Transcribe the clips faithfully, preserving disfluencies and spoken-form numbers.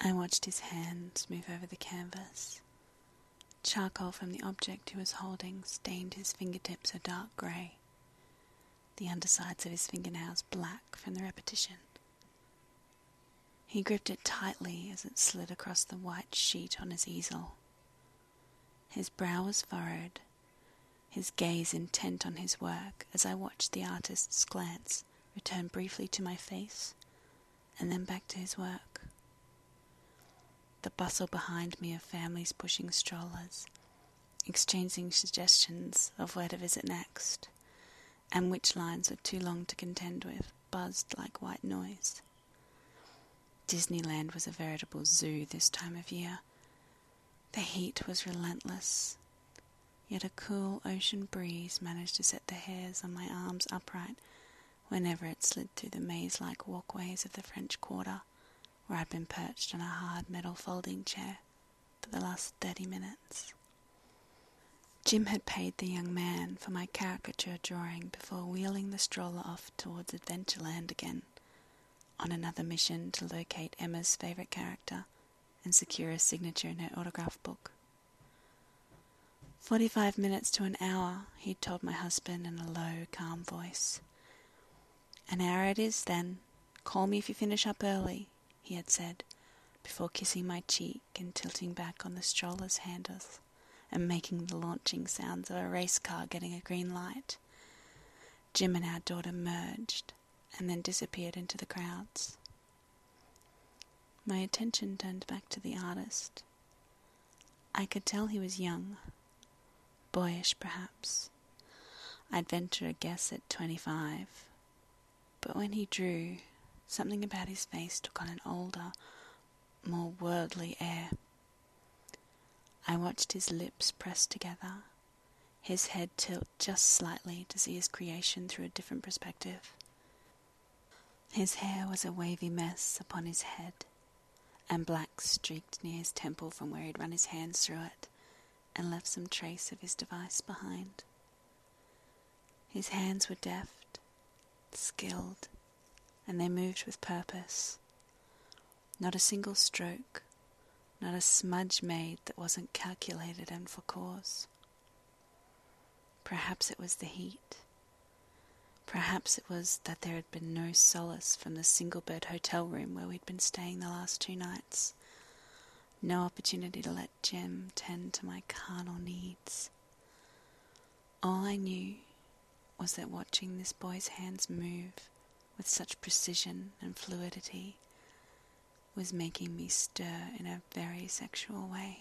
I watched his hands move over the canvas. Charcoal from the object he was holding stained his fingertips a dark grey, the undersides of his fingernails black from the repetition. He gripped it tightly as it slid across the white sheet on his easel. His brow was furrowed, his gaze intent on his work as I watched the artist's glance return briefly to my face and then back to his work. The bustle behind me of families pushing strollers, exchanging suggestions of where to visit next, and which lines were too long to contend with, buzzed like white noise. Disneyland was a veritable zoo this time of year. The heat was relentless, yet a cool ocean breeze managed to set the hairs on my arms upright whenever it slid through the maze-like walkways of the French Quarter, where I'd been perched on a hard metal folding chair for the last thirty minutes. Jim had paid the young man for my caricature drawing before wheeling the stroller off towards Adventureland again, on another mission to locate Emma's favourite character and secure a signature in her autograph book. Forty-five minutes to an hour, he'd told my husband in a low, calm voice. An hour it is, then. Call me if you finish up early, he had said, before kissing my cheek and tilting back on the stroller's handles and making the launching sounds of a race car getting a green light. Jim and our daughter merged and then disappeared into the crowds. My attention turned back to the artist. I could tell he was young, boyish perhaps. I'd venture a guess at twenty-five. But when he drew, something about his face took on an older, more worldly air. I watched his lips press together, his head tilt just slightly to see his creation through a different perspective. His hair was a wavy mess upon his head, and black streaked near his temple from where he'd run his hands through it and left some trace of his device behind. His hands were deft, skilled, and they moved with purpose. Not a single stroke, not a smudge made that wasn't calculated and for cause. Perhaps it was the heat. Perhaps it was that there had been no solace from the single-bed hotel room where we'd been staying the last two nights. No opportunity to let Jim tend to my carnal needs. All I knew was that watching this boy's hands move with such precision and fluidity was making me stir in a very sexual way.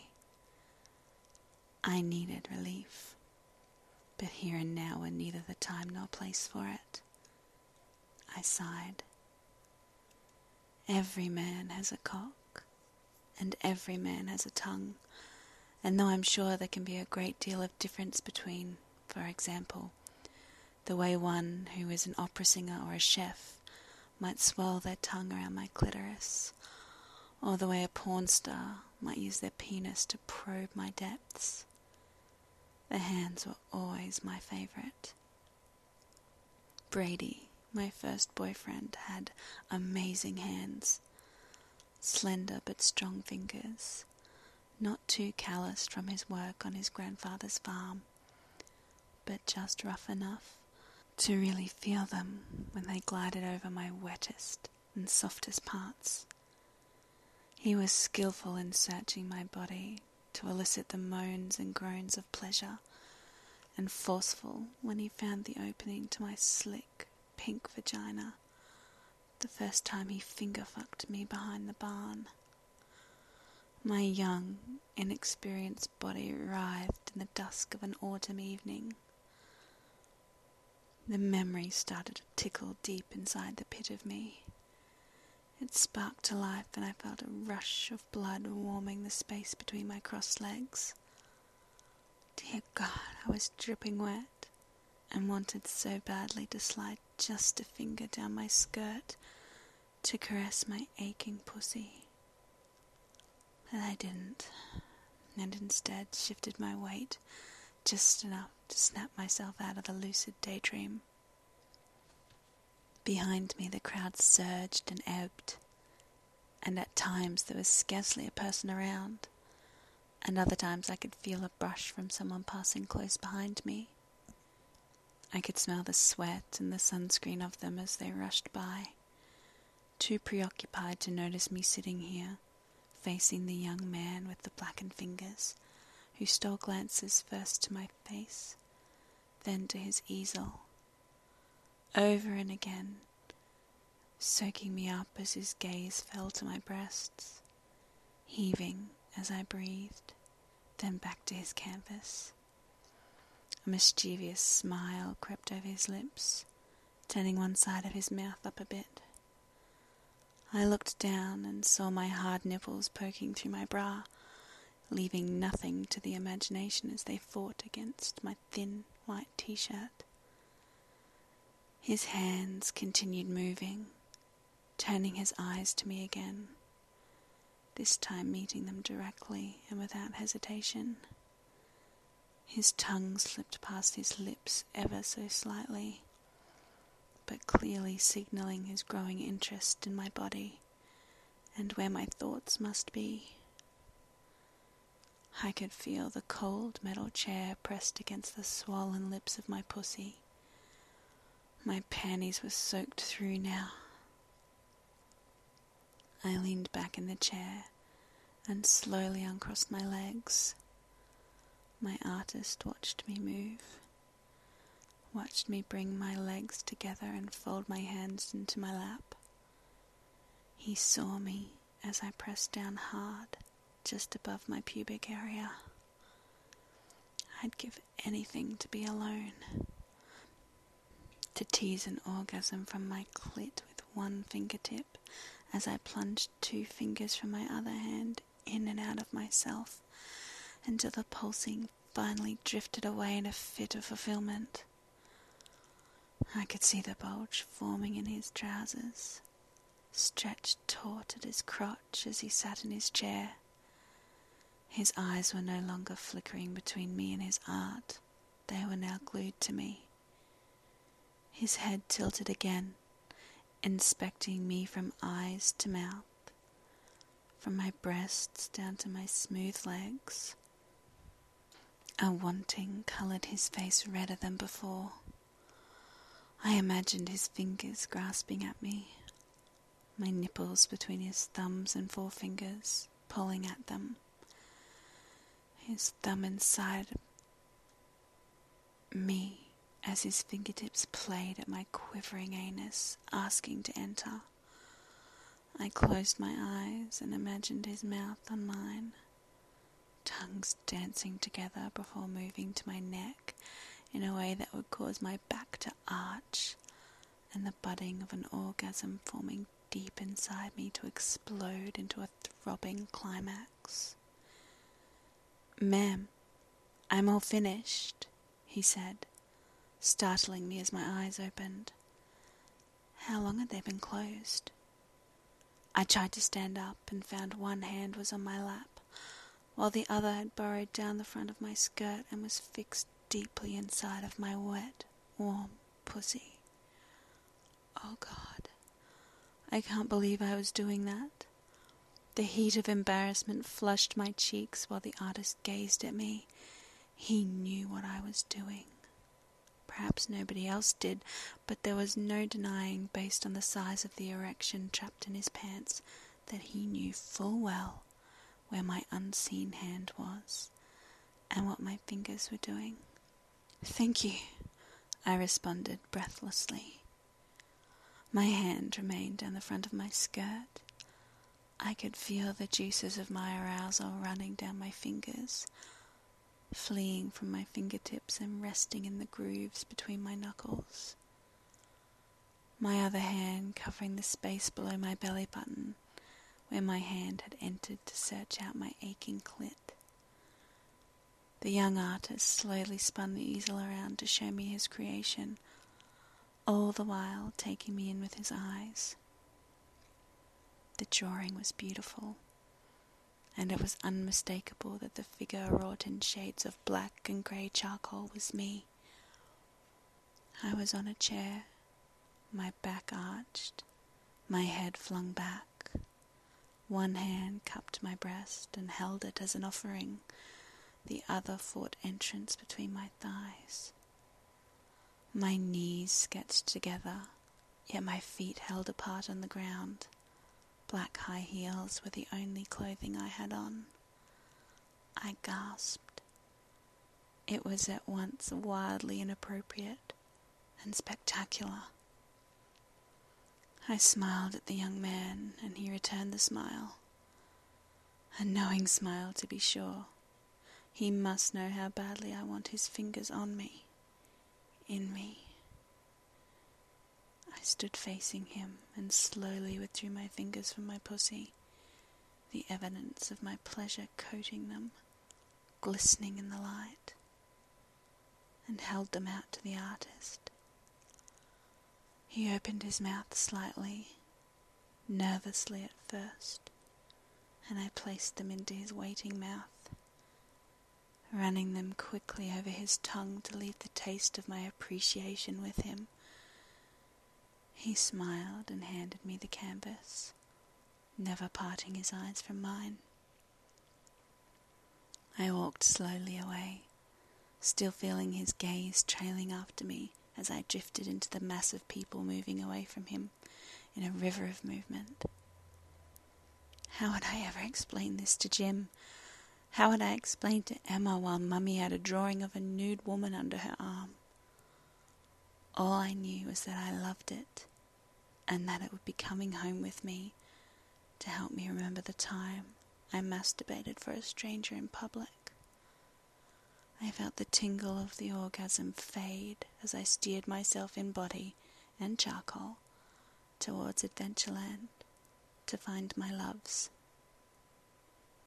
I needed relief, but here and now were neither the time nor place for it. I sighed. Every man has a cock, and every man has a tongue, and though I'm sure there can be a great deal of difference between, for example, the way one who is an opera singer or a chef might swirl their tongue around my clitoris, or the way a porn star might use their penis to probe my depths, the hands were always my favourite. Brady, my first boyfriend, had amazing hands, slender but strong fingers, not too calloused from his work on his grandfather's farm, but just rough enough to really feel them when they glided over my wettest and softest parts. He was skillful in searching my body to elicit the moans and groans of pleasure, and forceful when he found the opening to my slick, pink vagina the first time he finger-fucked me behind the barn. My young, inexperienced body writhed in the dusk of an autumn evening. The memory started to tickle deep inside the pit of me. It sparked to life and I felt a rush of blood warming the space between my crossed legs. Dear God, I was dripping wet and wanted so badly to slide just a finger down my skirt to caress my aching pussy. But I didn't, and instead shifted my weight just enough to snap myself out of the lucid daydream. Behind me the crowd surged and ebbed. and at times there was scarcely a person around, and other times I could feel a brush from someone passing close behind me. I could smell the sweat and the sunscreen of them as they rushed by, too preoccupied to notice me sitting here, facing the young man with the blackened fingers, who stole glances first to my face, then to his easel, over and again, soaking me up as his gaze fell to my breasts, heaving as I breathed, then back to his canvas. A mischievous smile crept over his lips, turning one side of his mouth up a bit. I looked down and saw my hard nipples poking through my bra, leaving nothing to the imagination as they fought against my thin white t-shirt. His hands continued moving, turning his eyes to me again, this time meeting them directly and without hesitation. His tongue slipped past his lips ever so slightly, but clearly signalling his growing interest in my body and where my thoughts must be. I could feel the cold metal chair pressed against the swollen lips of my pussy. My panties were soaked through now. I leaned back in the chair and slowly uncrossed my legs. My artist watched me move, watched me bring my legs together and fold my hands into my lap. He saw me as I pressed down hard, just above my pubic area. I'd give anything to be alone, to tease an orgasm from my clit with one fingertip as I plunged two fingers from my other hand in and out of myself until the pulsing finally drifted away in a fit of fulfillment. I could see the bulge forming in his trousers, stretched taut at his crotch as he sat in his chair. His eyes were no longer flickering between me and his art. They were now glued to me. His head tilted again, inspecting me from eyes to mouth, from my breasts down to my smooth legs. A wanting coloured his face redder than before. I imagined his fingers grasping at me, my nipples between his thumbs and forefingers, pulling at them, his thumb inside me as his fingertips played at my quivering anus, asking to enter. I closed my eyes and imagined his mouth on mine, tongues dancing together before moving to my neck in a way that would cause my back to arch and the budding of an orgasm forming deep inside me to explode into a throbbing climax. "Ma'am, I'm all finished," he said, startling me as my eyes opened. How long had they been closed? I tried to stand up and found one hand was on my lap, while the other had burrowed down the front of my skirt and was fixed deeply inside of my wet, warm pussy. Oh God, I can't believe I was doing that. The heat of embarrassment flushed my cheeks while the artist gazed at me. He knew what I was doing. Perhaps nobody else did, but there was no denying, based on the size of the erection trapped in his pants, that he knew full well where my unseen hand was and what my fingers were doing. "Thank you," I responded breathlessly. My hand remained down the front of my skirt. I could feel the juices of my arousal running down my fingers, fleeing from my fingertips and resting in the grooves between my knuckles. My other hand covering the space below my belly button, where my hand had entered to search out my aching clit. The young artist slowly spun the easel around to show me his creation, all the while taking me in with his eyes. The drawing was beautiful, and it was unmistakable that the figure wrought in shades of black and grey charcoal was me. I was on a chair, my back arched, my head flung back, One hand cupped my breast and held it as an offering. The other fought entrance between my thighs. My knees sketched together, yet my feet held apart on the ground. Black high heels were the only clothing I had on. I gasped. It was at once wildly inappropriate and spectacular. I smiled at the young man, and he returned the smile. A knowing smile, to be sure. He must know how badly I want his fingers on me, in me. I stood facing him and slowly withdrew my fingers from my pussy, the evidence of my pleasure coating them, glistening in the light, and held them out to the artist. He opened his mouth slightly, nervously at first, and I placed them into his waiting mouth, running them quickly over his tongue to leave the taste of my appreciation with him. He smiled and handed me the canvas, never parting his eyes from mine. I walked slowly away, still feeling his gaze trailing after me as I drifted into the mass of people moving away from him in a river of movement. How would I ever explain this to Jim? How would I explain to Emma while Mummy had a drawing of a nude woman under her arm? All I knew was that I loved it, and that it would be coming home with me to help me remember the time I masturbated for a stranger in public. I felt the tingle of the orgasm fade as I steered myself in body and charcoal towards Adventureland to find my loves